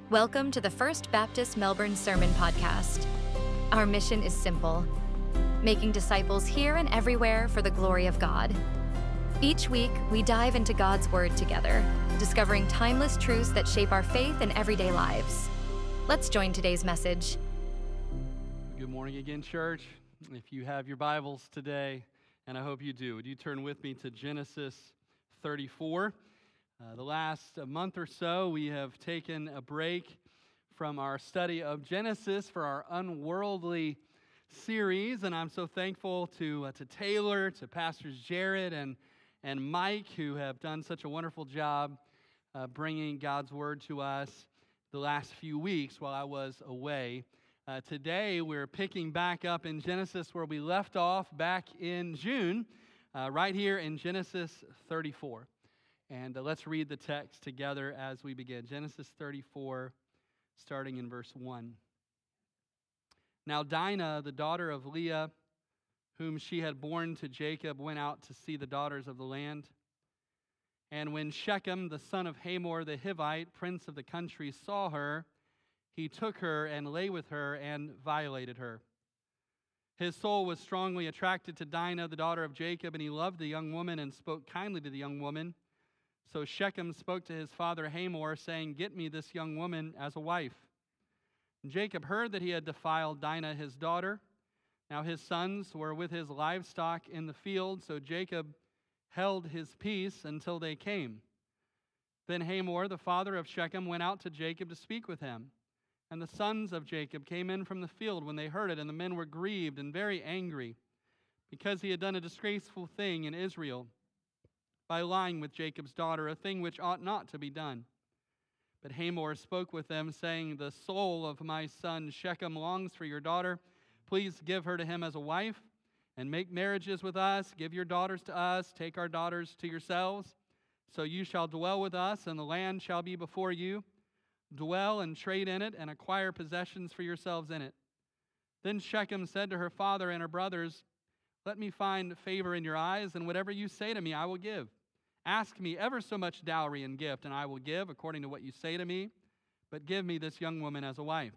Welcome to the First Baptist Melbourne Sermon Podcast. Our mission is simple: making disciples here and everywhere for the glory of God. Each week, we dive into God's Word together, discovering timeless truths that shape our faith and everyday lives. Let's join today's message. Good morning again, church. If you have your Bibles today, and I hope you do, would you turn with me to Genesis 34? The last month or so, we have taken a break from our study of Genesis for our Unworldly series, and I'm so thankful to Taylor, to Pastors Jared and Mike, who have done such a wonderful job bringing God's Word to us the last few weeks while I was away. Today, we're picking back up in Genesis where we left off back in June, right here in Genesis 34. And let's read the text together as we begin. Genesis 34, starting in verse 1. Now Dinah, the daughter of Leah, whom she had borne to Jacob, went out to see the daughters of the land. And when Shechem, the son of Hamor the Hivite, prince of the country, saw her, he took her and lay with her and violated her. His soul was strongly attracted to Dinah, the daughter of Jacob, and he loved the young woman and spoke kindly to the young woman. So Shechem spoke to his father Hamor, saying, "Get me this young woman as a wife." And Jacob heard that he had defiled Dinah his daughter. Now his sons were with his livestock in the field, so Jacob held his peace until they came. Then Hamor, the father of Shechem, went out to Jacob to speak with him. And the sons of Jacob came in from the field when they heard it, and the men were grieved and very angry, because he had done a disgraceful thing in Israel, by lying with Jacob's daughter, a thing which ought not to be done. But Hamor spoke with them, saying, "The soul of my son Shechem longs for your daughter. Please give her to him as a wife, and make marriages with us. Give your daughters to us, take our daughters to yourselves. So you shall dwell with us, and the land shall be before you. Dwell and trade in it, and acquire possessions for yourselves in it." Then Shechem said to her father and her brothers, "Let me find favor in your eyes, and whatever you say to me I will give. Ask me ever so much dowry and gift, and I will give according to what you say to me. But give me this young woman as a wife."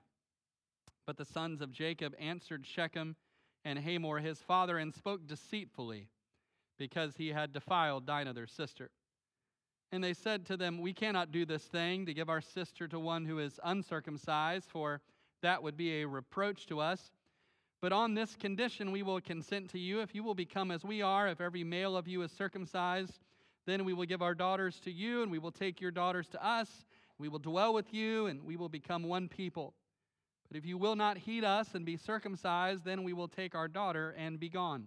But the sons of Jacob answered Shechem and Hamor his father, and spoke deceitfully, because he had defiled Dinah their sister. And they said to them, "We cannot do this thing, to give our sister to one who is uncircumcised, for that would be a reproach to us. But on this condition we will consent to you, if you will become as we are. If every male of you is circumcised, then we will give our daughters to you, and we will take your daughters to us. We will dwell with you, and we will become one people. But if you will not heed us and be circumcised, then we will take our daughter and be gone."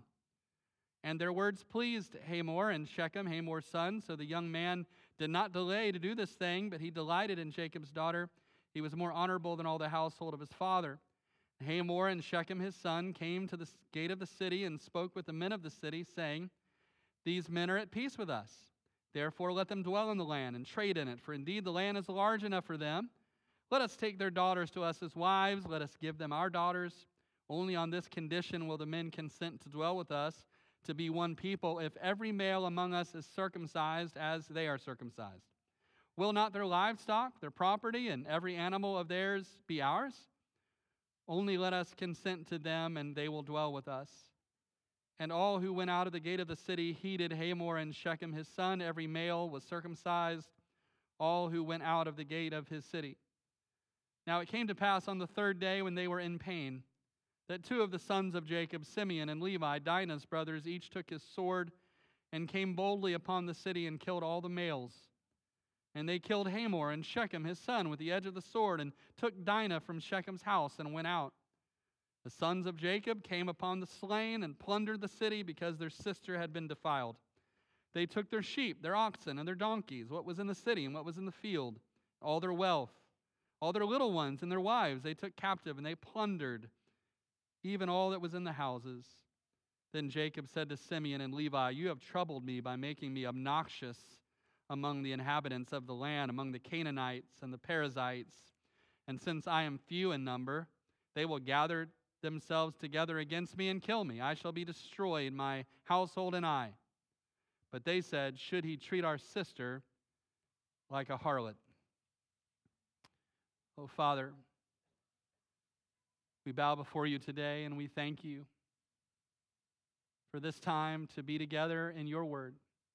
And their words pleased Hamor and Shechem, Hamor's son. So the young man did not delay to do this thing, but he delighted in Jacob's daughter. He was more honorable than all the household of his father. Hamor and Shechem his son came to the gate of the city and spoke with the men of the city, saying, "These men are at peace with us. Therefore let them dwell in the land and trade in it, for indeed the land is large enough for them. Let us take their daughters to us as wives. Let us give them our daughters. Only on this condition will the men consent to dwell with us, to be one people, if every male among us is circumcised as they are circumcised. Will not their livestock, their property, and every animal of theirs be ours? Only let us consent to them, and they will dwell with us." And all who went out of the gate of the city heeded Hamor and Shechem his son. Every male was circumcised, all who went out of the gate of his city. Now it came to pass on the third day, when they were in pain, that two of the sons of Jacob, Simeon and Levi, Dinah's brothers, each took his sword and came boldly upon the city and killed all the males. And they killed Hamor and Shechem his son with the edge of the sword, and took Dinah from Shechem's house and went out. The sons of Jacob came upon the slain and plundered the city, because their sister had been defiled. They took their sheep, their oxen, and their donkeys, what was in the city and what was in the field, all their wealth, all their little ones and their wives they took captive, and they plundered even all that was in the houses. Then Jacob said to Simeon and Levi, "You have troubled me by making me obnoxious among the inhabitants of the land, among the Canaanites and the Perizzites. And since I am few in number, they will gather themselves together against me and kill me. I shall be destroyed, my household and I." But they said, "Should he treat our sister like a harlot?" Oh, Father, we bow before you today and we thank you for this time to be together in your word.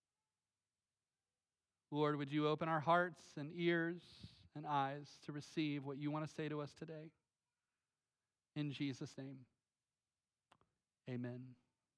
Lord, would you open our hearts and ears and eyes to receive what you want to say to us today? In Jesus' name, amen.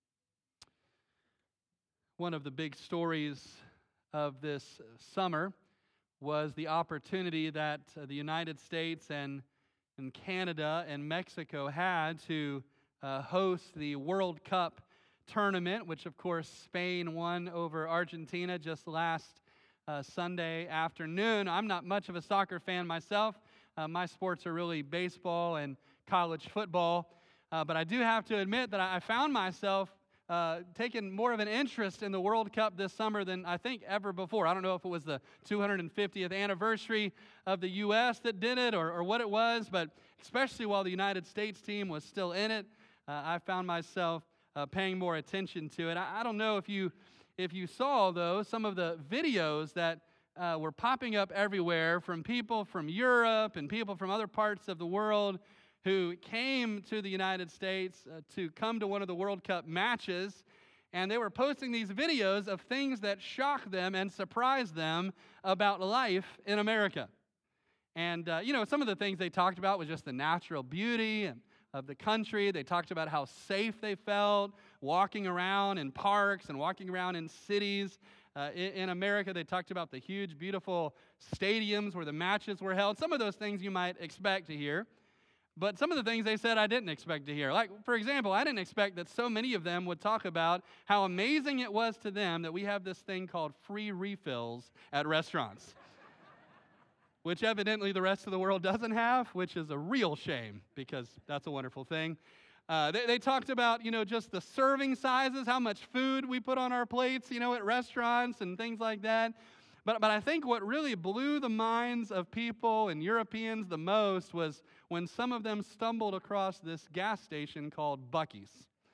One of the big stories of this summer was the opportunity that the United States and Canada and Mexico had to host the World Cup tournament, which of course Spain won over Argentina just last Sunday afternoon. I'm not much of a soccer fan myself. My sports are really baseball and college football. But I do have to admit that I found myself taking more of an interest in the World Cup this summer than I think ever before. I don't know if it was the 250th anniversary of the U.S. that did it or what it was, but especially while the United States team was still in it, I found myself paying more attention to it. I don't know if you saw, though, some of the videos that were popping up everywhere from people from Europe and people from other parts of the world who came to the United States to come to one of the World Cup matches, and they were posting these videos of things that shocked them and surprised them about life in America. And, some of the things they talked about was just the natural beauty of the country. They talked about how safe they felt walking around in parks and walking around in cities. In America, they talked about the huge, beautiful stadiums where the matches were held. Some of those things you might expect to hear. But some of the things they said I didn't expect to hear. Like, for example, I didn't expect that so many of them would talk about how amazing it was to them that we have this thing called free refills at restaurants, which evidently the rest of the world doesn't have, which is a real shame because that's a wonderful thing. They talked about, just the serving sizes, how much food we put on our plates, at restaurants and things like that. But I think what really blew the minds of people and Europeans the most was when some of them stumbled across this gas station called Buc-ee's.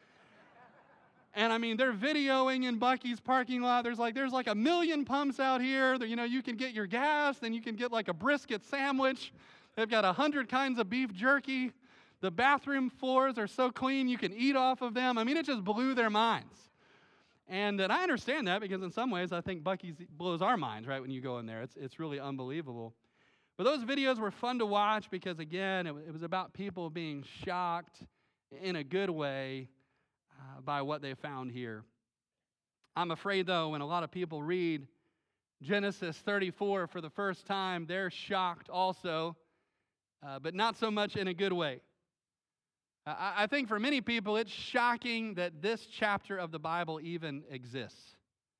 And I mean, they're videoing in Buc-ee's parking lot. There's like a million pumps out here. You can get your gas, then you can get like a brisket sandwich. They've got 100 kinds of beef jerky. The bathroom floors are so clean you can eat off of them. I mean, it just blew their minds. And I understand that because in some ways I think Buc-ee's blows our minds, right, when you go in there. It's really unbelievable. But those videos were fun to watch because, again, it was about people being shocked in a good way by what they found here. I'm afraid, though, when a lot of people read Genesis 34 for the first time, they're shocked also, but not so much in a good way. I think for many people, it's shocking that this chapter of the Bible even exists.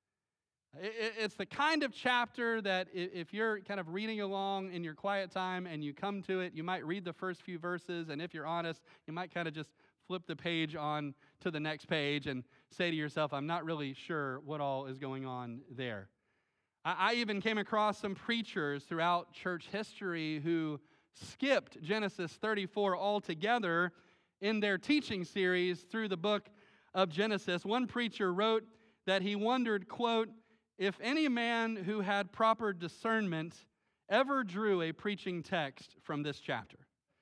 It's the kind of chapter that if you're kind of reading along in your quiet time and you come to it, you might read the first few verses, and if you're honest, you might kind of just flip the page on to the next page and say to yourself, I'm not really sure what all is going on there. I even came across some preachers throughout church history who skipped Genesis 34 altogether in their teaching series through the book of Genesis. One preacher wrote that he wondered, quote, if any man who had proper discernment ever drew a preaching text from this chapter.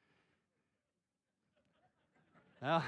Well,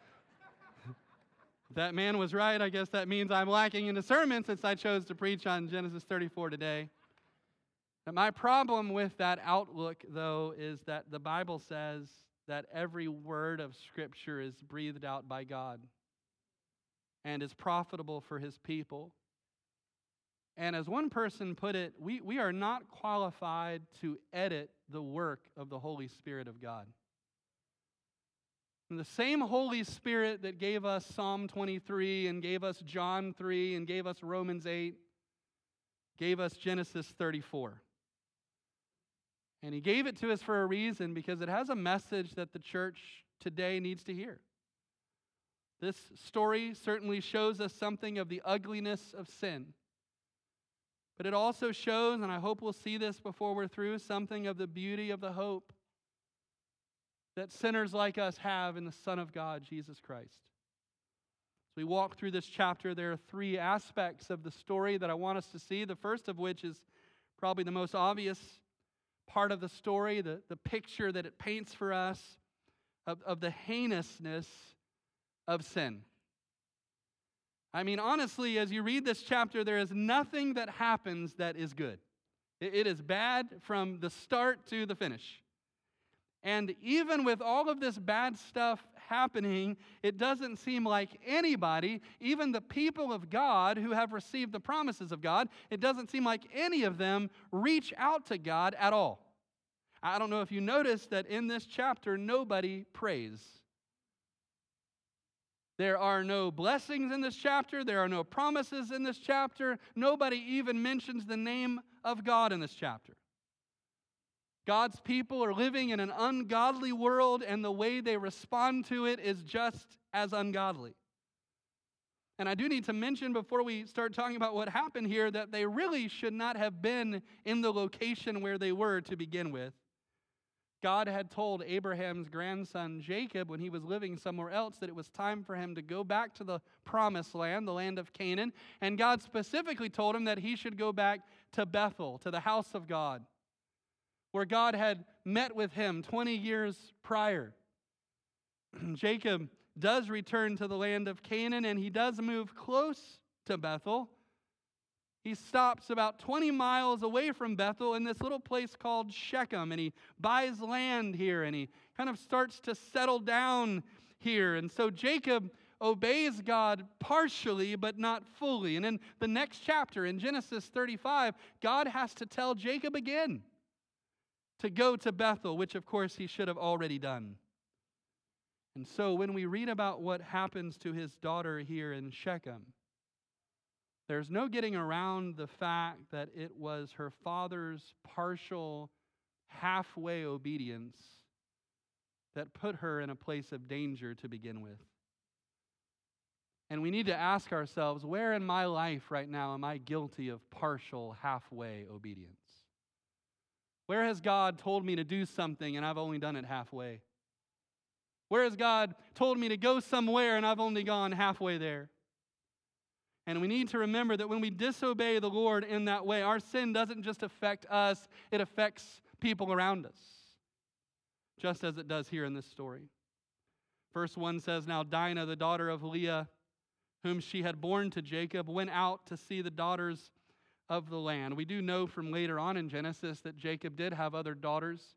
if that man was right, I guess that means I'm lacking in discernment since I chose to preach on Genesis 34 today. And my problem with that outlook, though, is that the Bible says that every word of Scripture is breathed out by God and is profitable for His people. And as one person put it, we are not qualified to edit the work of the Holy Spirit of God. And the same Holy Spirit that gave us Psalm 23 and gave us John 3 and gave us Romans 8 gave us Genesis 34. And He gave it to us for a reason because it has a message that the church today needs to hear. This story certainly shows us something of the ugliness of sin. But it also shows, and I hope we'll see this before we're through, something of the beauty of the hope that sinners like us have in the Son of God, Jesus Christ. As we walk through this chapter, there are three aspects of the story that I want us to see. The first of which is probably the most obvious part of the story, the picture that it paints for us of the heinousness of sin. I mean, honestly, as you read this chapter, there is nothing that happens that is good. It is bad from the start to the finish. And even with all of this bad stuff happening, it doesn't seem like anybody, even the people of God who have received the promises of God, it doesn't seem like any of them reach out to God at all. I don't know if you noticed that in this chapter, nobody prays. There are no blessings in this chapter. There are no promises in this chapter. Nobody even mentions the name of God in this chapter. God's people are living in an ungodly world, and the way they respond to it is just as ungodly. And I do need to mention before we start talking about what happened here that they really should not have been in the location where they were to begin with. God had told Abraham's grandson Jacob when he was living somewhere else that it was time for him to go back to the promised land, the land of Canaan. And God specifically told him that he should go back to Bethel, to the house of God, where God had met with him 20 years prior. Jacob does return to the land of Canaan, and he does move close to Bethel. He stops about 20 miles away from Bethel in this little place called Shechem, and he buys land here, and he kind of starts to settle down here. And so Jacob obeys God partially, but not fully. And in the next chapter, in Genesis 35, God has to tell Jacob again to go to Bethel, which of course he should have already done. And so when we read about what happens to his daughter here in Shechem, there's no getting around the fact that it was her father's partial, halfway obedience that put her in a place of danger to begin with. And we need to ask ourselves, where in my life right now am I guilty of partial, halfway obedience? Where has God told me to do something and I've only done it halfway? Where has God told me to go somewhere and I've only gone halfway there? And we need to remember that when we disobey the Lord in that way, our sin doesn't just affect us, it affects people around us, just as it does here in this story. Verse 1 says, "Now Dinah, the daughter of Leah, whom she had borne to Jacob, went out to see the daughters of the land." We do know from later on in Genesis that Jacob did have other daughters,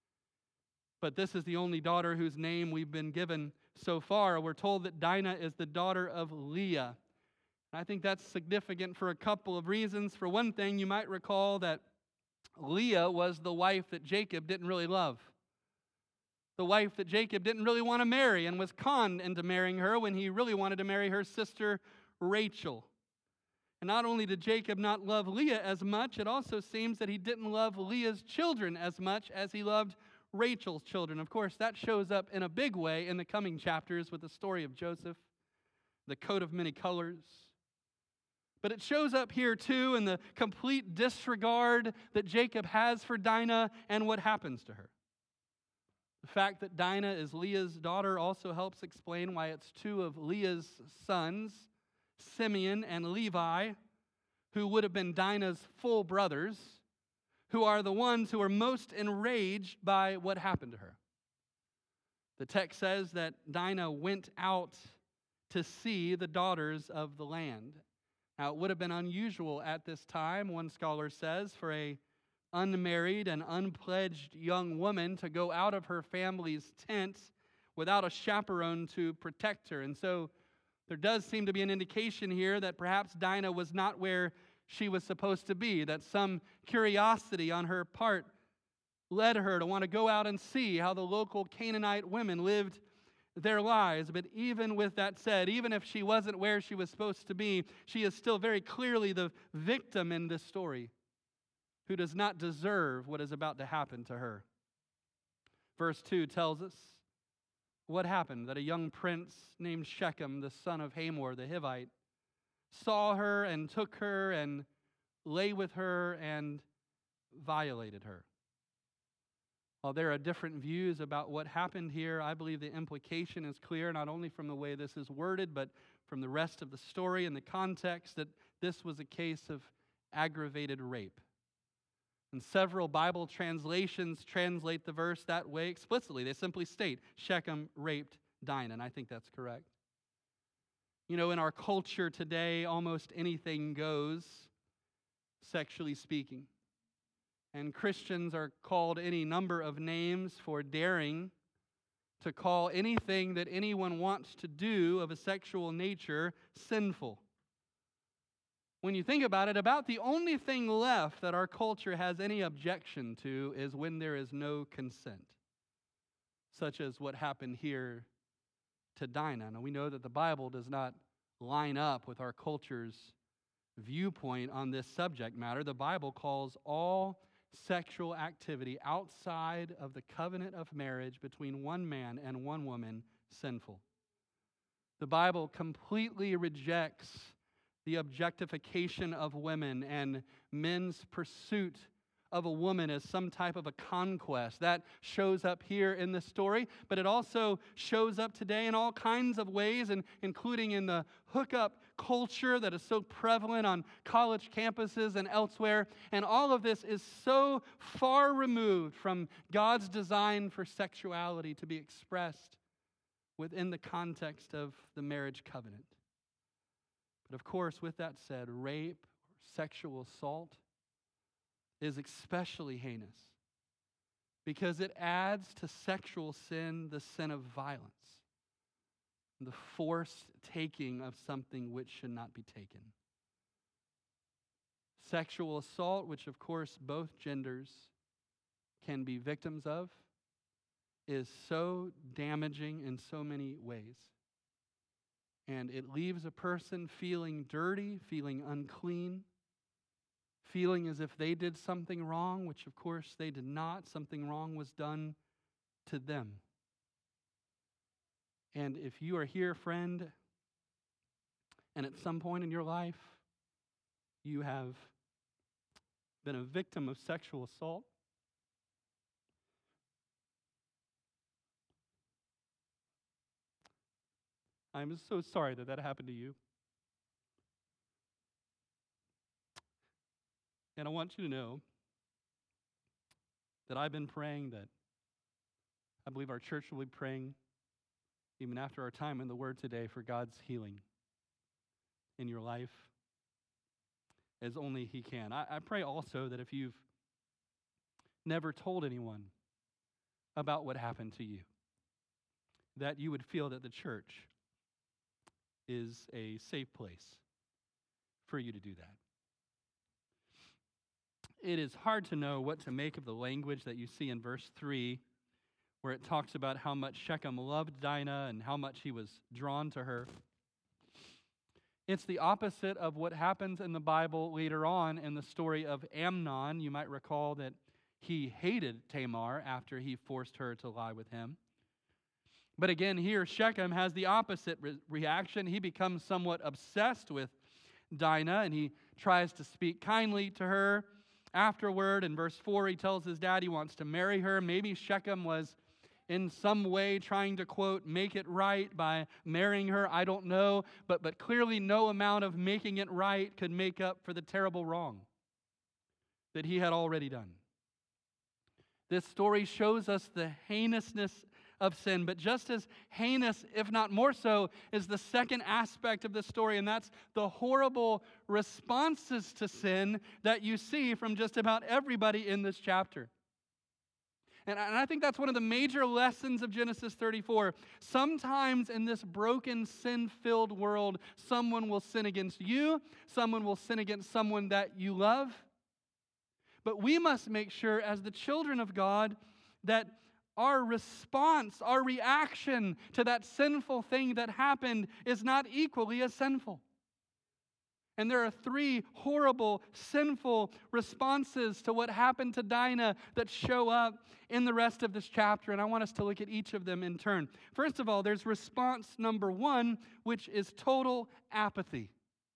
but this is the only daughter whose name we've been given so far. We're told that Dinah is the daughter of Leah. And I think that's significant for a couple of reasons. For one thing, you might recall that Leah was the wife that Jacob didn't really love. The wife that Jacob didn't really want to marry and was conned into marrying her when he really wanted to marry her sister Rachel. And not only did Jacob not love Leah as much, it also seems that he didn't love Leah's children as much as he loved Rachel's children. Of course, that shows up in a big way in the coming chapters with the story of Joseph, the coat of many colors. But it shows up here too in the complete disregard that Jacob has for Dinah and what happens to her. The fact that Dinah is Leah's daughter also helps explain why it's two of Leah's sons, Simeon and Levi, who would have been Dinah's full brothers, who are the ones who are most enraged by what happened to her. The text says that Dinah went out to see the daughters of the land. Now, it would have been unusual at this time, one scholar says, for a unmarried and unpledged young woman to go out of her family's tent without a chaperone to protect her. And so there does seem to be an indication here that perhaps Dinah was not where she was supposed to be, that some curiosity on her part led her to want to go out and see how the local Canaanite women lived their lives. But even with that said, even if she wasn't where she was supposed to be, she is still very clearly the victim in this story who does not deserve what is about to happen to her. Verse 2 tells us what happened, that a young prince named Shechem, the son of Hamor the Hivite, saw her and took her and lay with her and violated her. While there are different views about what happened here, I believe the implication is clear, not only from the way this is worded, but from the rest of the story and the context, that this was a case of aggravated rape. And several Bible translations translate the verse that way explicitly. They simply state, Shechem raped Dinah, and I think that's correct. You know, in our culture today, almost anything goes, sexually speaking. And Christians are called any number of names for daring to call anything that anyone wants to do of a sexual nature sinful. When you think about it, about the only thing left that our culture has any objection to is when there is no consent, such as what happened here to Dinah. Now, we know that the Bible does not line up with our culture's viewpoint on this subject matter. The Bible calls all sexual activity outside of the covenant of marriage between one man and one woman sinful. The Bible completely rejects the objectification of women and men's pursuit of a woman as some type of a conquest. That shows up here in this story, but it also shows up today in all kinds of ways, and including in the hookup culture that is so prevalent on college campuses and elsewhere. And all of this is so far removed from God's design for sexuality to be expressed within the context of the marriage covenant. But of course, with that said, rape or sexual assault is especially heinous because it adds to sexual sin the sin of violence, the forced taking of something which should not be taken. Sexual assault, which of course both genders can be victims of, is so damaging in so many ways. And it leaves a person feeling dirty, feeling unclean, feeling as if they did something wrong, which of course they did not. Something wrong was done to them. And if you are here, friend, and at some point in your life you have been a victim of sexual assault, I'm so sorry that happened to you. And I want you to know that I've been praying, that I believe our church will be praying, even after our time in the Word today, for God's healing in your life as only He can. I pray also that if you've never told anyone about what happened to you, that you would feel that the church is a safe place for you to do that. It is hard to know what to make of the language that you see in verse 3, where it talks about how much Shechem loved Dinah and how much he was drawn to her. It's the opposite of what happens in the Bible later on in the story of Amnon. You might recall that he hated Tamar after he forced her to lie with him. But again, here Shechem has the opposite reaction. He becomes somewhat obsessed with Dinah, and he tries to speak kindly to her. Afterward, in verse 4, he tells his dad he wants to marry her. Maybe Shechem was in some way trying to, quote, make it right by marrying her. I don't know, but clearly no amount of making it right could make up for the terrible wrong that he had already done. This story shows us the heinousness of sin, but just as heinous, if not more so, is the second aspect of this story, and that's the horrible responses to sin that you see from just about everybody in this chapter. And I think that's one of the major lessons of Genesis 34. Sometimes in this broken, sin-filled world, someone will sin against you, someone will sin against someone that you love. But we must make sure, as the children of God, that our response, our reaction to that sinful thing that happened is not equally as sinful. And there are three horrible, sinful responses to what happened to Dinah that show up in the rest of this chapter, and I want us to look at each of them in turn. First of all, there's response number 1, which is total apathy.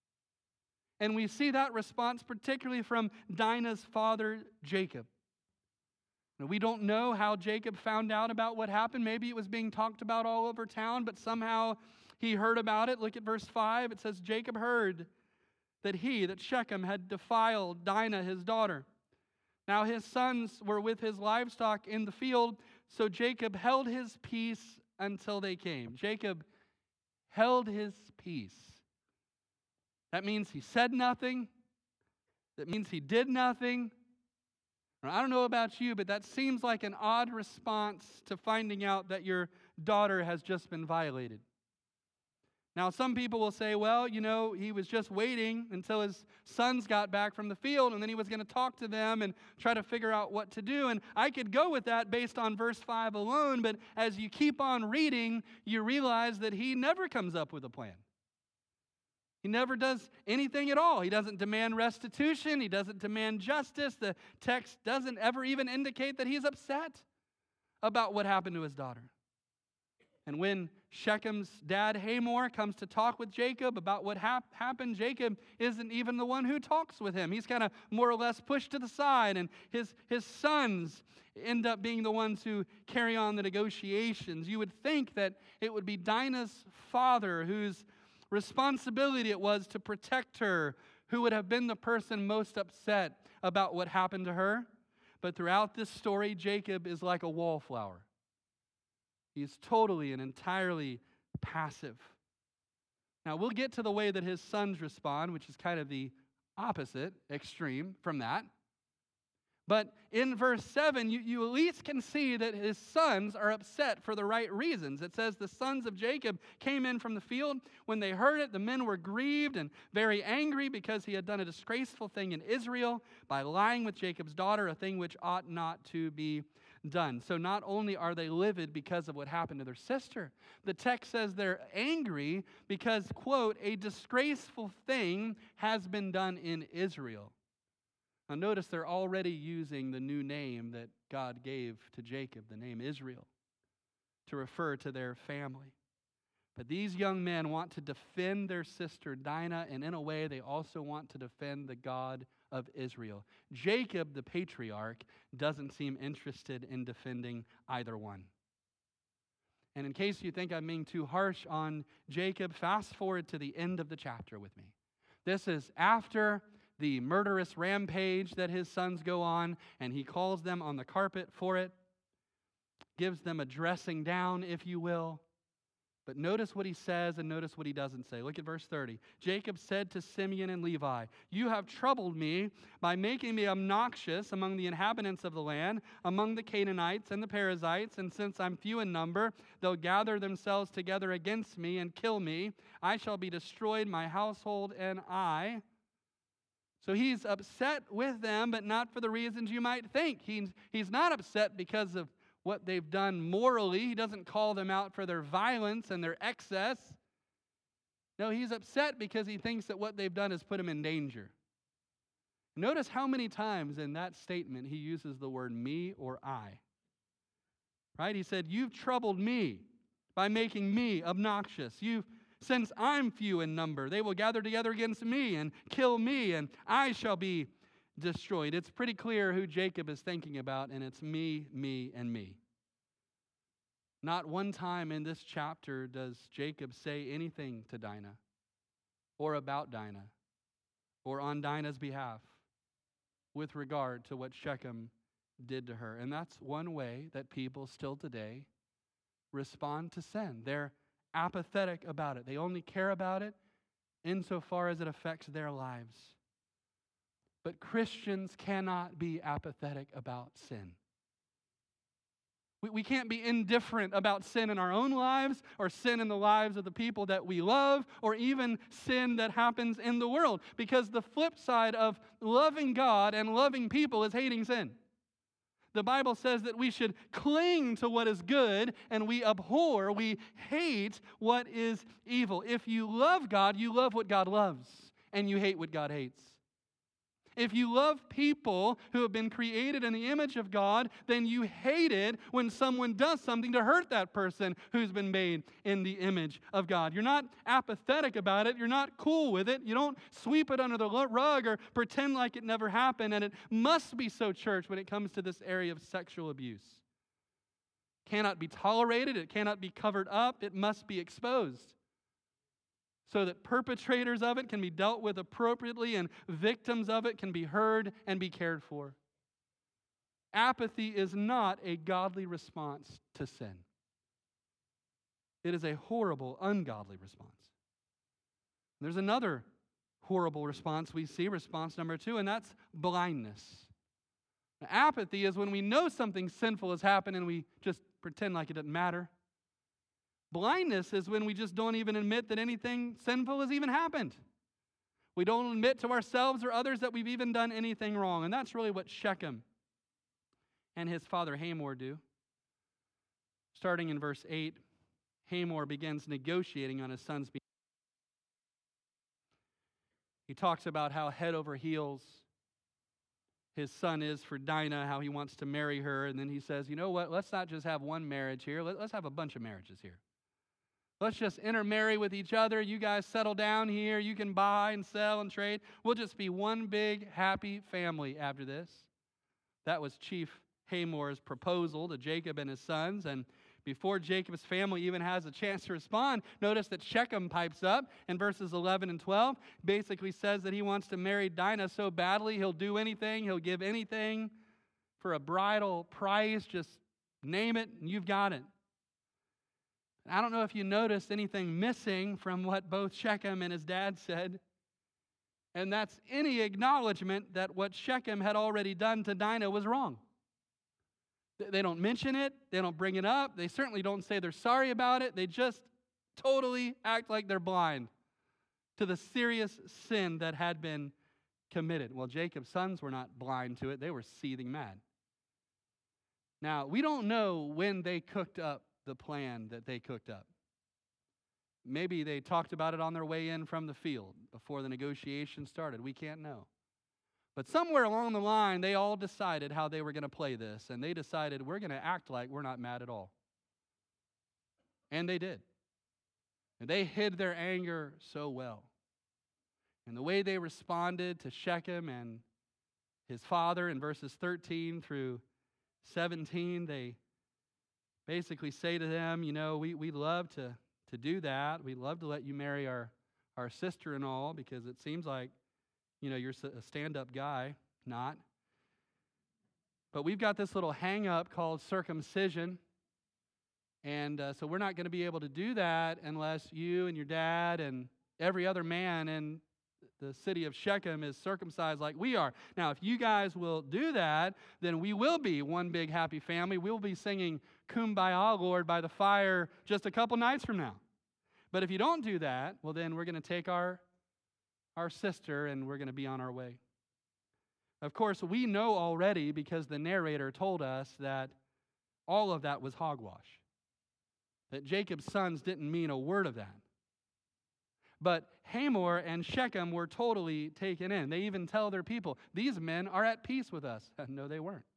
And we see that response particularly from Dinah's father, Jacob. Now, we don't know how Jacob found out about what happened. Maybe it was being talked about all over town, but somehow he heard about it. Look at verse 5. It says, Jacob heard that Shechem had defiled Dinah, his daughter. Now his sons were with his livestock in the field, so Jacob held his peace until they came. Jacob held his peace. That means he said nothing. That means he did nothing. I don't know about you, but that seems like an odd response to finding out that your daughter has just been violated. Now, some people will say, well, he was just waiting until his sons got back from the field, and then he was going to talk to them and try to figure out what to do. And I could go with that based on verse 5 alone, but as you keep on reading, you realize that he never comes up with a plan. He never does anything at all. He doesn't demand restitution. He doesn't demand justice. The text doesn't ever even indicate that he's upset about what happened to his daughter. And when Shechem's dad Hamor comes to talk with Jacob about what happened, Jacob isn't even the one who talks with him. He's kind of more or less pushed to the side, and his sons end up being the ones who carry on the negotiations. You would think that it would be Dinah's father whose responsibility it was to protect her, who would have been the person most upset about what happened to her. But throughout this story, Jacob is like a wallflower. He's totally and entirely passive. Now, we'll get to the way that his sons respond, which is kind of the opposite extreme from that. But in verse 7, you at least can see that his sons are upset for the right reasons. It says, the sons of Jacob came in from the field. When they heard it, the men were grieved and very angry because he had done a disgraceful thing in Israel by lying with Jacob's daughter, a thing which ought not to be done. So not only are they livid because of what happened to their sister, the text says they're angry because, quote, a disgraceful thing has been done in Israel. Now notice they're already using the new name that God gave to Jacob, the name Israel, to refer to their family. But these young men want to defend their sister Dinah, and in a way they also want to defend the God of Israel. Jacob, the patriarch, doesn't seem interested in defending either one. And in case you think I'm being too harsh on Jacob, fast forward to the end of the chapter with me. This is after the murderous rampage that his sons go on, and he calls them on the carpet for it, gives them a dressing down, if you will. But notice what he says and notice what he doesn't say. Look at verse 30. Jacob said to Simeon and Levi, "You have troubled me by making me obnoxious among the inhabitants of the land, among the Canaanites and the Perizzites, and since I'm few in number, they'll gather themselves together against me and kill me. I shall be destroyed, my household and I." So he's upset with them, but not for the reasons you might think. He's not upset because of what they've done morally. He doesn't call them out for their violence and their excess. No, he's upset because he thinks that what they've done has put him in danger. Notice how many times in that statement he uses the word me or I. Right? He said, "You've troubled me by making me obnoxious. Since I'm few in number, they will gather together against me and kill me, and I shall be destroyed." It's pretty clear who Jacob is thinking about, and it's me, me, and me. Not one time in this chapter does Jacob say anything to Dinah or about Dinah or on Dinah's behalf with regard to what Shechem did to her. And that's one way that people still today respond to sin. They're apathetic about it. They only care about it insofar as it affects their lives. But Christians cannot be apathetic about sin. We can't be indifferent about sin in our own lives or sin in the lives of the people that we love or even sin that happens in the world, because the flip side of loving God and loving people is hating sin. The Bible says that we should cling to what is good and we abhor, we hate what is evil. If you love God, you love what God loves and you hate what God hates. If you love people who have been created in the image of God, then you hate it when someone does something to hurt that person who's been made in the image of God. You're not apathetic about it. You're not cool with it. You don't sweep it under the rug or pretend like it never happened. And it must be so, church, when it comes to this area of sexual abuse. It cannot be tolerated. It cannot be covered up. It must be exposed, so that perpetrators of it can be dealt with appropriately and victims of it can be heard and be cared for. Apathy is not a godly response to sin. It is a horrible, ungodly response. There's another horrible response we see, response number 2, and that's blindness. Now, apathy is when we know something sinful has happened and we just pretend like it doesn't matter. Blindness is when we just don't even admit that anything sinful has even happened. We don't admit to ourselves or others that we've even done anything wrong. And that's really what Shechem and his father Hamor do. Starting in verse 8, Hamor begins negotiating on his son's behalf. He talks about how head over heels his son is for Dinah, how he wants to marry her. And then he says, you know what, let's not just have one marriage here. Let's have a bunch of marriages here. Let's just intermarry with each other. You guys settle down here. You can buy and sell and trade. We'll just be one big happy family after this. That was Chief Hamor's proposal to Jacob and his sons. And before Jacob's family even has a chance to respond, notice that Shechem pipes up in verses 11 and 12, basically says that he wants to marry Dinah so badly he'll do anything, he'll give anything for a bridal price. Just name it and you've got it. I don't know if you noticed anything missing from what both Shechem and his dad said, and that's any acknowledgement that what Shechem had already done to Dinah was wrong. They don't mention it. They don't bring it up. They certainly don't say they're sorry about it. They just totally act like they're blind to the serious sin that had been committed. Well, Jacob's sons were not blind to it. They were seething mad. Now, we don't know when they cooked up the plan that they cooked up. Maybe they talked about it on their way in from the field before the negotiation started. We can't know. But somewhere along the line, they all decided how they were going to play this, and they decided we're going to act like we're not mad at all. And they did. And they hid their anger so well. And the way they responded to Shechem and his father in verses 13 through 17, they basically say to them, you know, we love to do that. We'd love to let you marry our sister-in-law because it seems like, you know, you're a stand-up guy. Not. But we've got this little hang-up called circumcision. And so we're not going to be able to do that unless you and your dad and every other man in the city of Shechem is circumcised like we are. Now, if you guys will do that, then we will be one big happy family. We'll be singing Kumbaya, Lord, by the fire just a couple nights from now. But if you don't do that, well, then we're going to take our sister and we're going to be on our way. Of course, we know already because the narrator told us that all of that was hogwash. That Jacob's sons didn't mean a word of that. But Hamor and Shechem were totally taken in. They even tell their people, these men are at peace with us. No, they weren't.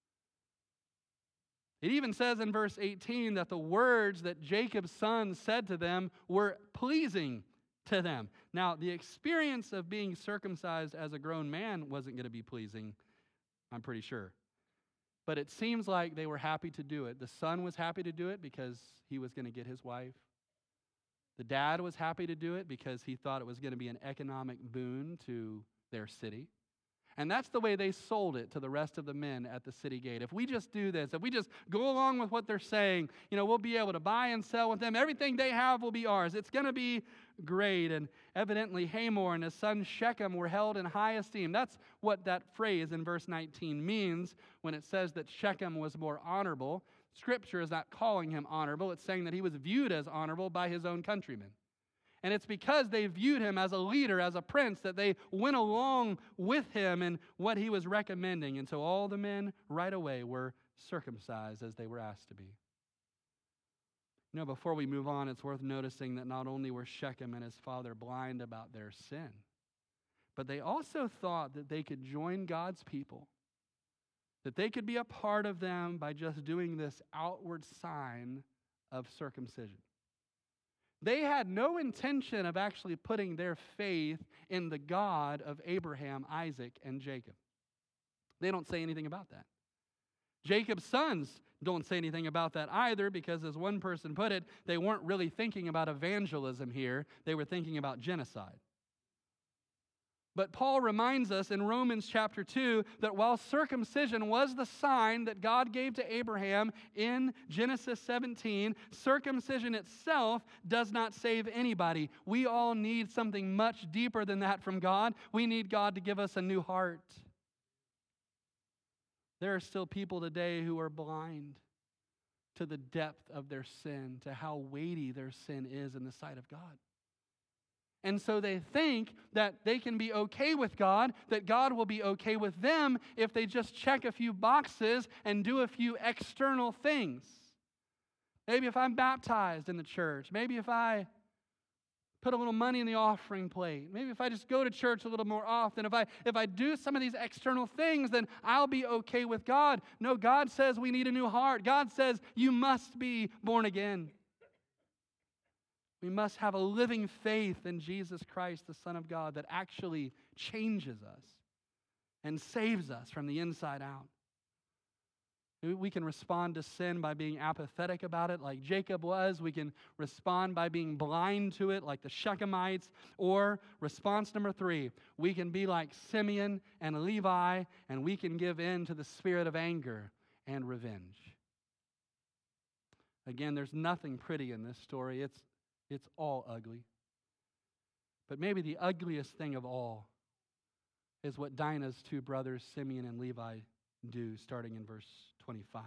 It even says in verse 18 that the words that Jacob's sons said to them were pleasing to them. Now, the experience of being circumcised as a grown man wasn't going to be pleasing, I'm pretty sure. But it seems like they were happy to do it. The son was happy to do it because he was going to get his wife. The dad was happy to do it because he thought it was going to be an economic boon to their city. And that's the way they sold it to the rest of the men at the city gate. If we just do this, if we just go along with what they're saying, you know, we'll be able to buy and sell with them. Everything they have will be ours. It's going to be great. And evidently Hamor and his son Shechem were held in high esteem. That's what that phrase in verse 19 means when it says that Shechem was more honorable. Scripture is not calling him honorable. It's saying that he was viewed as honorable by his own countrymen. And it's because they viewed him as a leader, as a prince, that they went along with him in what he was recommending. And so all the men right away were circumcised as they were asked to be. You know, before we move on, it's worth noticing that not only were Shechem and his father blind about their sin, but they also thought that they could join God's people, that they could be a part of them by just doing this outward sign of circumcision. They had no intention of actually putting their faith in the God of Abraham, Isaac, and Jacob. They don't say anything about that. Jacob's sons don't say anything about that either because, as one person put it, they weren't really thinking about evangelism here. They were thinking about genocide. But Paul reminds us in Romans chapter 2 that while circumcision was the sign that God gave to Abraham in Genesis 17, circumcision itself does not save anybody. We all need something much deeper than that from God. We need God to give us a new heart. There are still people today who are blind to the depth of their sin, to how weighty their sin is in the sight of God. And so they think that they can be okay with God, that God will be okay with them if they just check a few boxes and do a few external things. Maybe if I'm baptized in the church, maybe if I put a little money in the offering plate, maybe if I just go to church a little more often, if I do some of these external things, then I'll be okay with God. No, God says we need a new heart. God says you must be born again. We must have a living faith in Jesus Christ, the Son of God, that actually changes us and saves us from the inside out. We can respond to sin by being apathetic about it, like Jacob was. We can respond by being blind to it, like the Shechemites. Or response number 3, we can be like Simeon and Levi, and we can give in to the spirit of anger and revenge. Again, there's nothing pretty in this story. It's all ugly. But maybe the ugliest thing of all is what Dinah's 2 brothers, Simeon and Levi, do, starting in verse 25.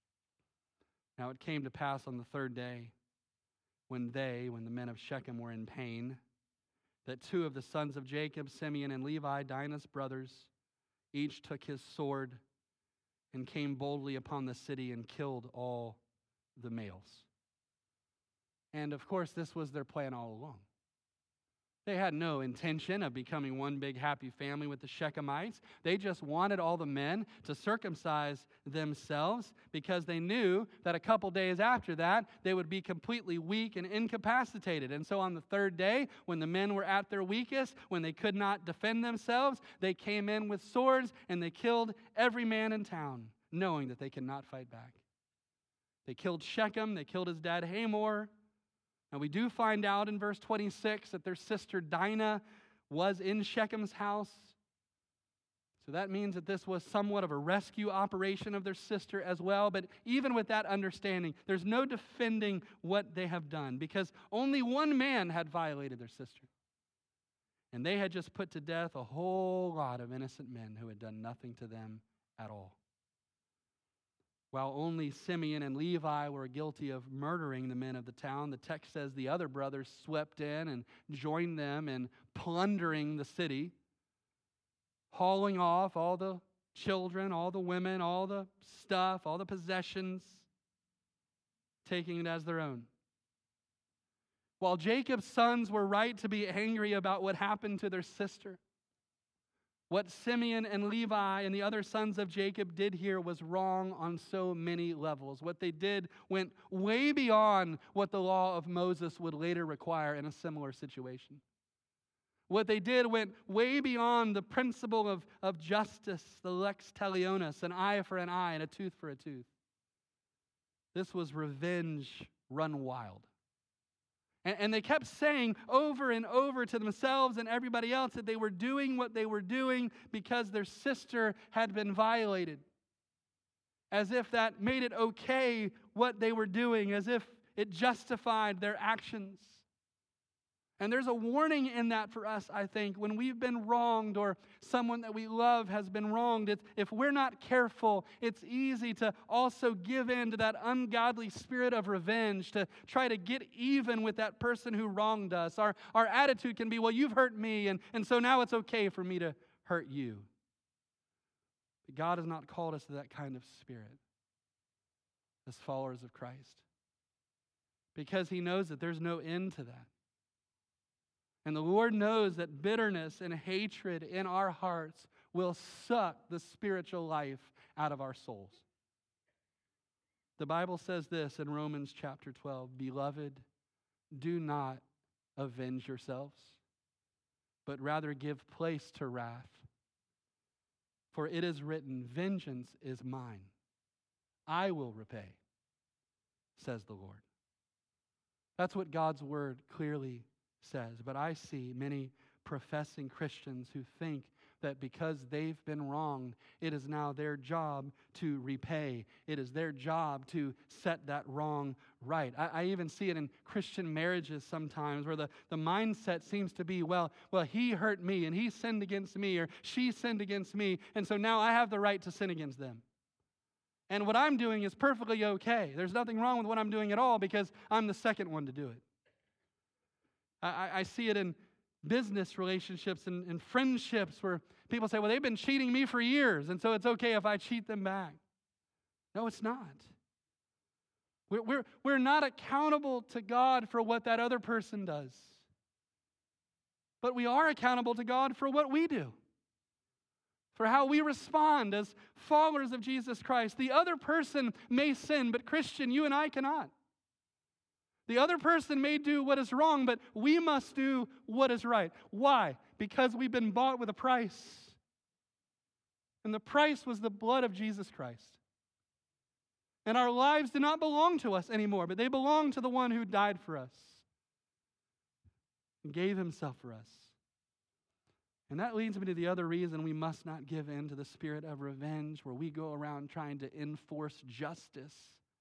Now it came to pass on the 3rd day, when the men of Shechem were in pain, that 2 of the sons of Jacob, Simeon and Levi, Dinah's brothers, each took his sword and came boldly upon the city and killed all the males. And of course, this was their plan all along. They had no intention of becoming one big happy family with the Shechemites. They just wanted all the men to circumcise themselves because they knew that a couple days after that, they would be completely weak and incapacitated. And so on the 3rd day, when the men were at their weakest, when they could not defend themselves, they came in with swords and they killed every man in town, knowing that they could not fight back. They killed Shechem. They killed his dad Hamor. Now, we do find out in verse 26 that their sister Dinah was in Shechem's house. So that means that this was somewhat of a rescue operation of their sister as well. But even with that understanding, there's no defending what they have done because only one man had violated their sister. And they had just put to death a whole lot of innocent men who had done nothing to them at all. While only Simeon and Levi were guilty of murdering the men of the town, the text says the other brothers swept in and joined them in plundering the city, hauling off all the children, all the women, all the stuff, all the possessions, taking it as their own. While Jacob's sons were right to be angry about what happened to their sister, what Simeon and Levi and the other sons of Jacob did here was wrong on so many levels. What they did went way beyond what the law of Moses would later require in a similar situation. What they did went way beyond the principle of justice, the lex talionis, an eye for an eye and a tooth for a tooth. This was revenge run wild. And they kept saying over and over to themselves and everybody else that they were doing what they were doing because their sister had been violated. As if that made it okay what they were doing, as if it justified their actions. And there's a warning in that for us, I think, when we've been wronged or someone that we love has been wronged. If we're not careful, it's easy to also give in to that ungodly spirit of revenge, to try to get even with that person who wronged us. Our attitude can be, well, you've hurt me, and so now it's okay for me to hurt you. But God has not called us to that kind of spirit as followers of Christ, because He knows that there's no end to that. And the Lord knows that bitterness and hatred in our hearts will suck the spiritual life out of our souls. The Bible says this in Romans chapter 12, "Beloved, do not avenge yourselves, but rather give place to wrath. For it is written, 'Vengeance is mine. I will repay,' says the Lord." That's what God's word clearly says. But I see many professing Christians who think that because they've been wronged, it is now their job to repay. It is their job to set that wrong right. I even see it in Christian marriages sometimes where the mindset seems to be, well, he hurt me and he sinned against me or she sinned against me, and so now I have the right to sin against them. And what I'm doing is perfectly okay. There's nothing wrong with what I'm doing at all because I'm the second one to do it. I see it in business relationships and friendships where people say, well, they've been cheating me for years, and so it's okay if I cheat them back. No, it's not. We're not accountable to God for what that other person does. But we are accountable to God for what we do, for how we respond as followers of Jesus Christ. The other person may sin, but Christian, you and I cannot. The other person may do what is wrong, but we must do what is right. Why? Because we've been bought with a price. And the price was the blood of Jesus Christ. And our lives do not belong to us anymore, but they belong to the one who died for us and gave himself for us. And that leads me to the other reason we must not give in to the spirit of revenge, where we go around trying to enforce justice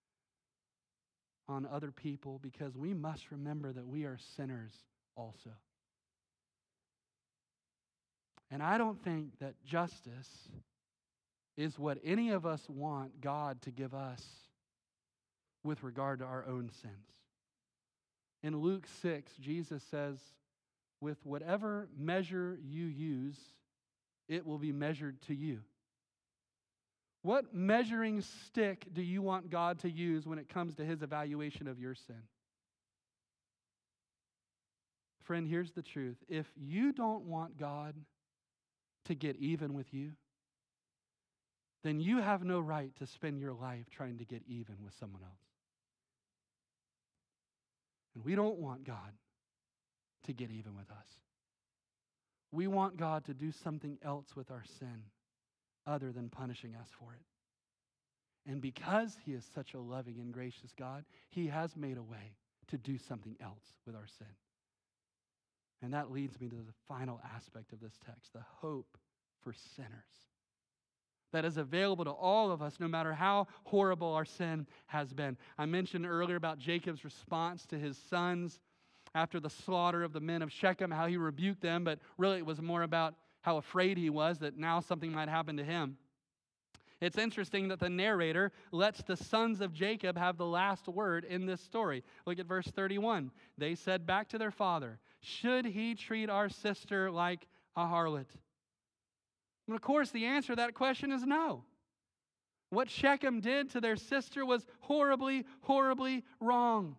on other people, because we must remember that we are sinners also. And I don't think that justice is what any of us want God to give us with regard to our own sins. In Luke 6, Jesus says, with whatever measure you use, it will be measured to you. What measuring stick do you want God to use when it comes to his evaluation of your sin? Friend, here's the truth. If you don't want God to get even with you, then you have no right to spend your life trying to get even with someone else. And we don't want God to get even with us. We want God to do something else with our sin other than punishing us for it. And because he is such a loving and gracious God, he has made a way to do something else with our sin. And that leads me to the final aspect of this text, the hope for sinners that is available to all of us, no matter how horrible our sin has been. I mentioned earlier about Jacob's response to his sons after the slaughter of the men of Shechem, how he rebuked them, but really it was more about how afraid he was that now something might happen to him. It's interesting that the narrator lets the sons of Jacob have the last word in this story. Look at verse 31. They said back to their father, should he treat our sister like a harlot? And of course, the answer to that question is no. What Shechem did to their sister was horribly, horribly wrong.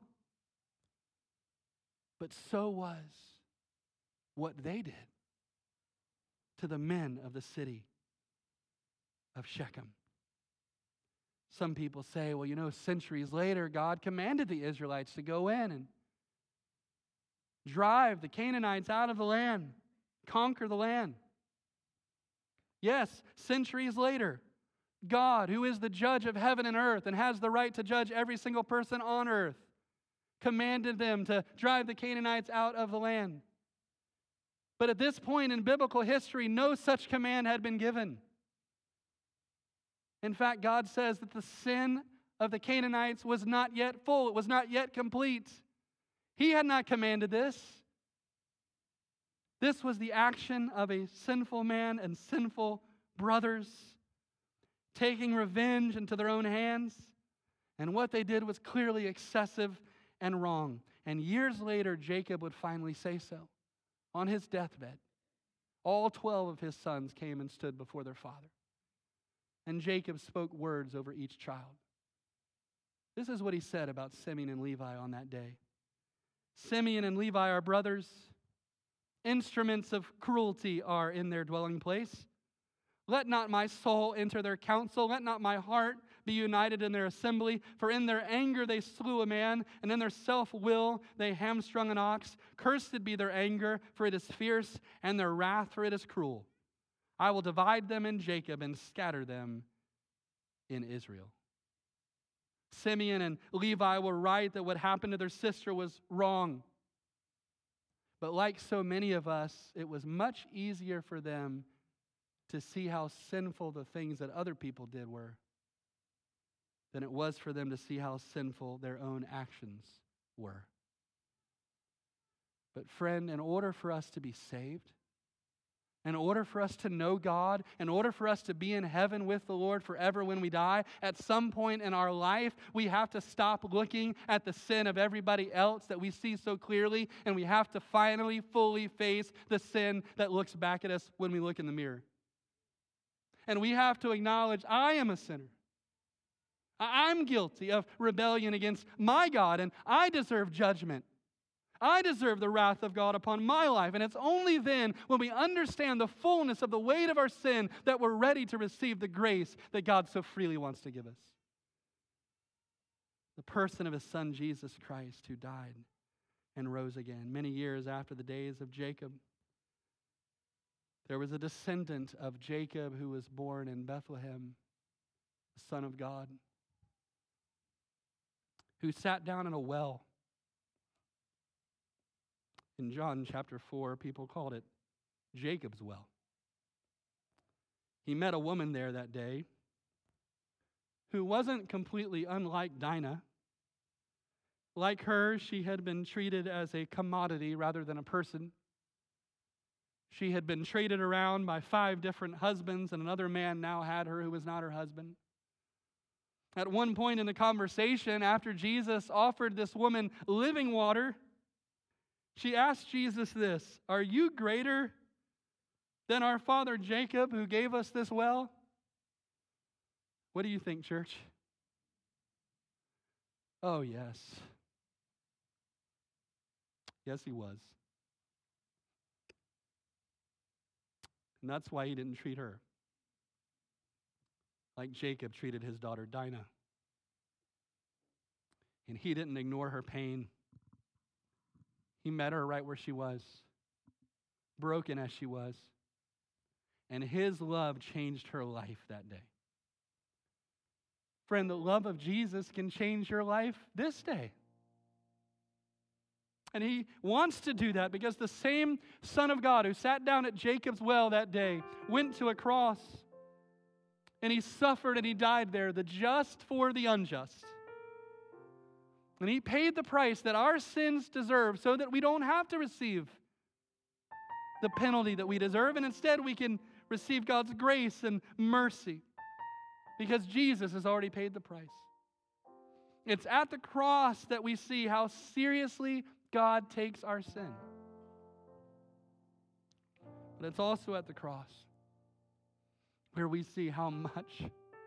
But so was what they did to the men of the city of Shechem. Some people say, well, centuries later, God commanded the Israelites to go in and drive the Canaanites out of the land, conquer the land. Yes, centuries later, God, who is the judge of heaven and earth and has the right to judge every single person on earth, commanded them to drive the Canaanites out of the land. But at this point in biblical history, no such command had been given. In fact, God says that the sin of the Canaanites was not yet full. It was not yet complete. He had not commanded this. This was the action of a sinful man and sinful brothers taking revenge into their own hands. And what they did was clearly excessive and wrong. And years later, Jacob would finally say so. On his deathbed, all 12 of his sons came and stood before their father. And Jacob spoke words over each child. This is what he said about Simeon and Levi on that day. Simeon and Levi are brothers. Instruments of cruelty are in their dwelling place. Let not my soul enter their council. Let not my heart be united in their assembly. For in their anger they slew a man, and in their self-will they hamstrung an ox. Cursed be their anger, for it is fierce, and their wrath, for it is cruel. I will divide them in Jacob and scatter them in Israel. Simeon and Levi were right that what happened to their sister was wrong. But like so many of us, it was much easier for them to see how sinful the things that other people did were than it was for them to see how sinful their own actions were. But friend, in order for us to be saved, in order for us to know God, in order for us to be in heaven with the Lord forever when we die, at some point in our life, we have to stop looking at the sin of everybody else that we see so clearly, and we have to finally fully face the sin that looks back at us when we look in the mirror. And we have to acknowledge, I am a sinner. I'm guilty of rebellion against my God, and I deserve judgment. I deserve the wrath of God upon my life. And it's only then when we understand the fullness of the weight of our sin that we're ready to receive the grace that God so freely wants to give us. The person of His Son, Jesus Christ, who died and rose again. Many years after the days of Jacob, there was a descendant of Jacob who was born in Bethlehem, the Son of God, who sat down in a well. In John chapter 4, people called it Jacob's well. He met a woman there that day who wasn't completely unlike Dinah. Like her, she had been treated as a commodity rather than a person. She had been traded around by 5 different husbands, and another man now had her who was not her husband. At one point in the conversation, after Jesus offered this woman living water, she asked Jesus this, "Are you greater than our father Jacob who gave us this well?" What do you think, church? Oh, yes. Yes, he was. And that's why he didn't treat her like Jacob treated his daughter Dinah. And he didn't ignore her pain. He met her right where she was, broken as she was. And his love changed her life that day. Friend, the love of Jesus can change your life this day. And he wants to do that because the same Son of God who sat down at Jacob's well that day went to a cross and he suffered and he died there, the just for the unjust. And he paid the price that our sins deserve so that we don't have to receive the penalty that we deserve, and instead we can receive God's grace and mercy because Jesus has already paid the price. It's at the cross that we see how seriously God takes our sin. But it's also at the cross where we see how much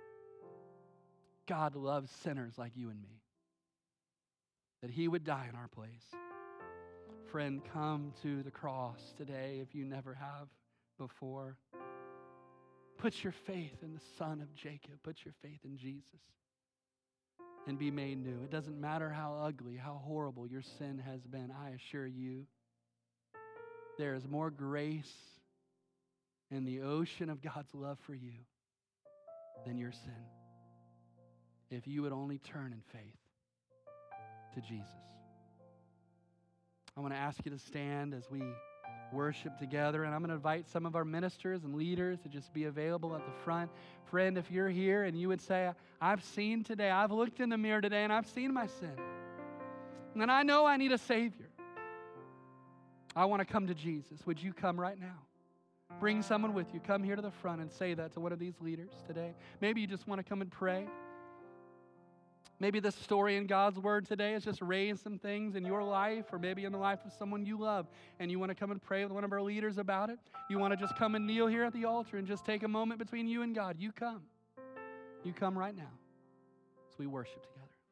God loves sinners like you and me, that he would die in our place. Friend, come to the cross today if you never have before. Put your faith in the Son of Jacob. Put your faith in Jesus and be made new. It doesn't matter how ugly, how horrible your sin has been. I assure you, there is more grace in the ocean of God's love for you than your sin, if you would only turn in faith to Jesus. I want to ask you to stand as we worship together, and I'm going to invite some of our ministers and leaders to just be available at the front. Friend, if you're here and you would say, I've seen today, I've looked in the mirror today and I've seen my sin, and I know I need a Savior. I want to come to Jesus. Would you come right now? Bring someone with you. Come here to the front and say that to one of these leaders today. Maybe you just want to come and pray. Maybe this story in God's Word today has just raised some things in your life, or maybe in the life of someone you love, and you want to come and pray with one of our leaders about it. You want to just come and kneel here at the altar and just take a moment between you and God. You come. You come right now as we worship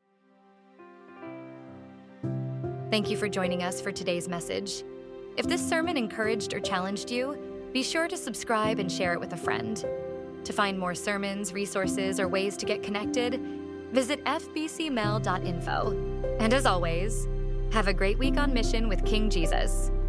together. Thank you for joining us for today's message. If this sermon encouraged or challenged you, be sure to subscribe and share it with a friend. To find more sermons, resources, or ways to get connected, visit fbcmel.info. And as always, have a great week on mission with King Jesus.